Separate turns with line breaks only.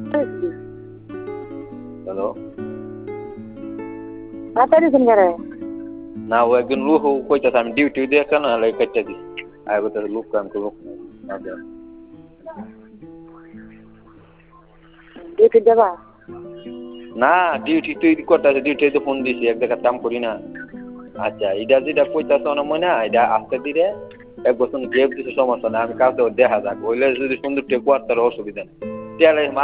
Hello.
তাড়াতাড়ি phone করে
না ও একজন লোক কইতাছে আমি ডিউটি দিয়ে কেন হলে কেটে দিই আর বলতেছে লোক কাম তো লোক নাই
ডিউটি যাবা
না ডিউটি তুই করতেছে ডিউটি তো ফোন দিছি এক জায়গায় কাম করি না আচ্ছা এটা যেটা কইতাছে না মনে এটা আস্তে ধীরে এক বছর গেপ দিছে সমস্যা না আমি কাউকে দেখা যাক হইলে যদি সুন্দর টেকু আর তার অসুবিধা নেই